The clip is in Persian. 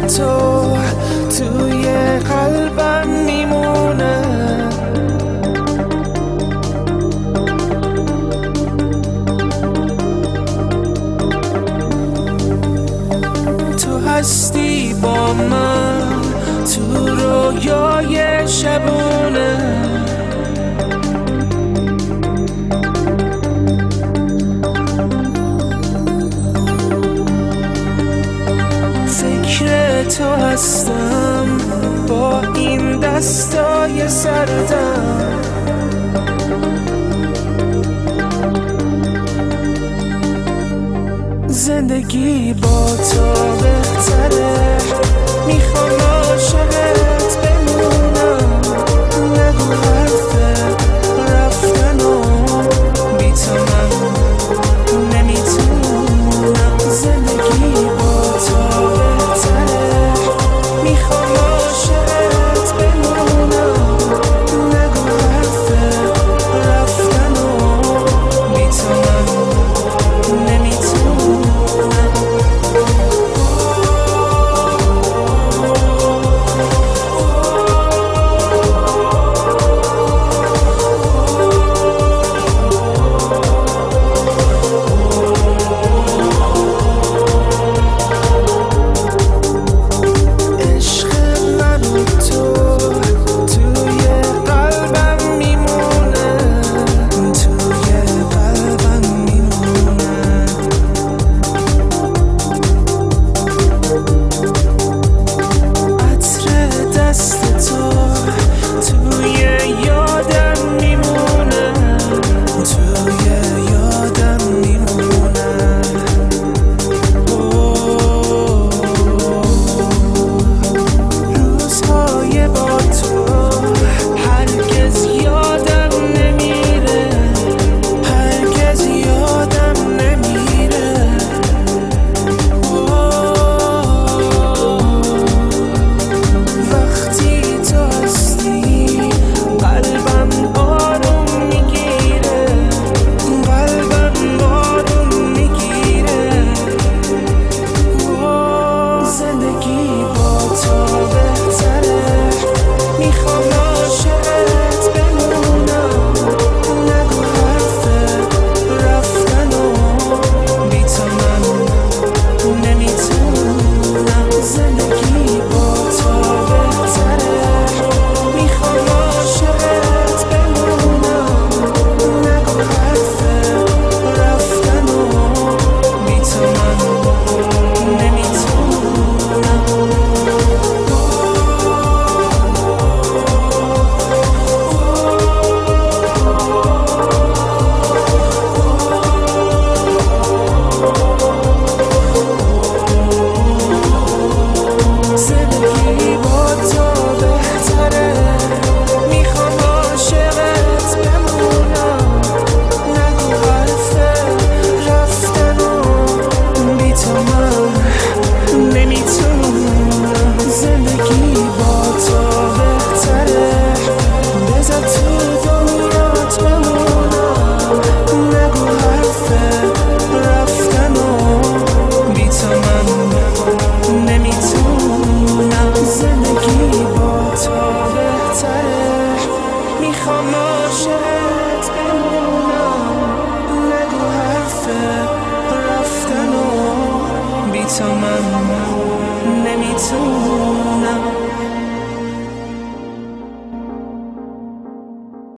تو توی قلبم میمونه. تو هستی با من تو رویای شبونه. فکر تو هستم با این دستای سردم. زندگی با تو بهتره، میخوام عاشقت بمونم. نگو حرف رفتن و بی تو من نمیتونم. زندگی با تو بهتره، میخوام عاشقت بمونم. نگو حرف رفتن و بی تو من نمیتونم. میخوام عاشقت بمونم. نگو حرف رفتن و بی تو من نمیتونم.